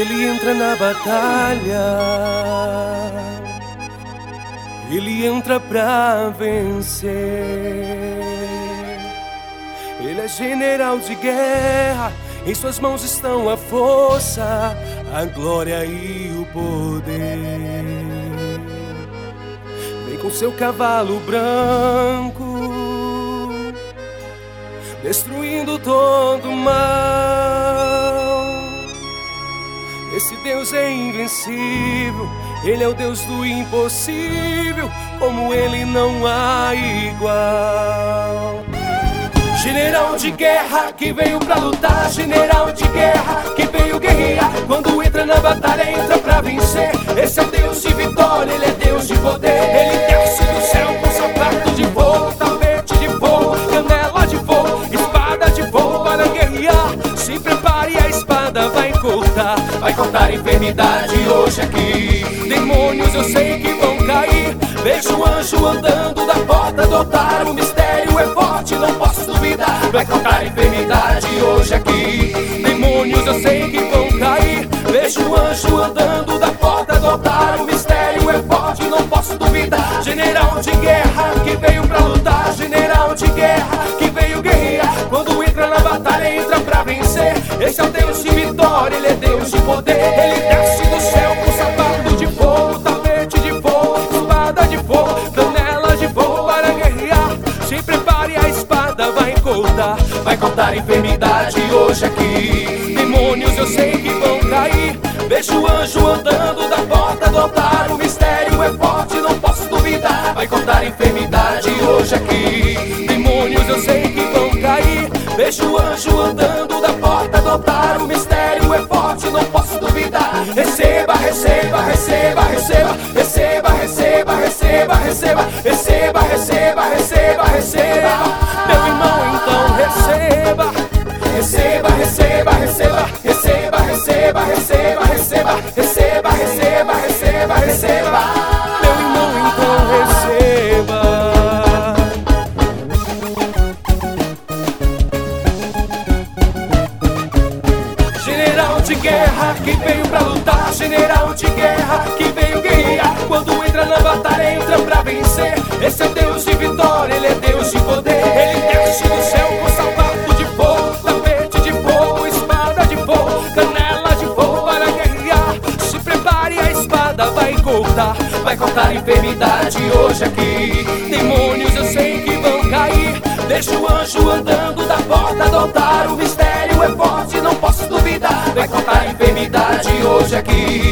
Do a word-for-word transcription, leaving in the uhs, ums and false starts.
Ele entra na batalha, ele entra pra vencer. Ele é general de guerra, em suas mãos estão a força, a glória e o poder. Vem com seu cavalo branco, destruindo todo o mal. Esse Deus é invencível, Ele é o Deus do impossível, como Ele não há igual. General de guerra que veio pra lutar, general de guerra que veio guerrear. Quando entra na batalha, entra pra vencer. Esse é o Deus de vitória, Ele é Deus de poder. Ele desce do céu com sapato de fogo, tapete de fogo, canela de fogo, espada de fogo para guerrear. Se prepare, a espada vai cortar, vai cortar a enfermidade hoje aqui. Demônios eu sei que vão cair, vejo o anjo andando da porta do altar. O mistério é forte, não posso duvidar, vai cortar a enfermidade hoje aqui. Demônios eu sei que vão cair, vejo o anjo andando da porta do altar. O mistério é forte, não posso duvidar. General de guerra que veio pra lutar, general de guerra que veio guerrear. Quando entra na batalha, entra pra vencer. Esse é o Deus de vitória, Ele é Deus de poder. Ele desce do céu com sapato de fogo, tapete de fogo, espada de fogo, canela de fogo para guerrear. Se prepare, a espada vai cortar, vai cortar a enfermidade hoje aqui. Demônios eu sei que vão cair, vejo o anjo andando da porta do altar. O mistério é forte, não posso duvidar, vai cortar a enfermidade hoje aqui. Demônios eu sei que vão cair, vejo o anjo andando da porta do altar. O mistério é forte, não posso duvidar. Receba, receba, receba, receba, receba, receba, receba, receba, receba, receba, receba, receba. Meu irmão, então receba, receba, receba, receba, receba, receba, receba, receba, receba, receba, receba, receba. Meu irmão, então receba. General de guerra que veio pra lutar, general de guerra que veio guerrear. Quando entra na batalha, entra pra vencer. Esse é o Deus de vitória, Ele é Deus de poder. Ele desce do céu com sapato de fogo, tapete de fogo, espada de fogo, canela de fogo para guerrear. Se prepare, a espada vai cortar, vai cortar a enfermidade hoje aqui. Demônios eu sei que vão cair, deixa o anjo andando da porta do altar. O mistério é forte, não posso duvidar, vai cortar a enfermidade hoje aqui.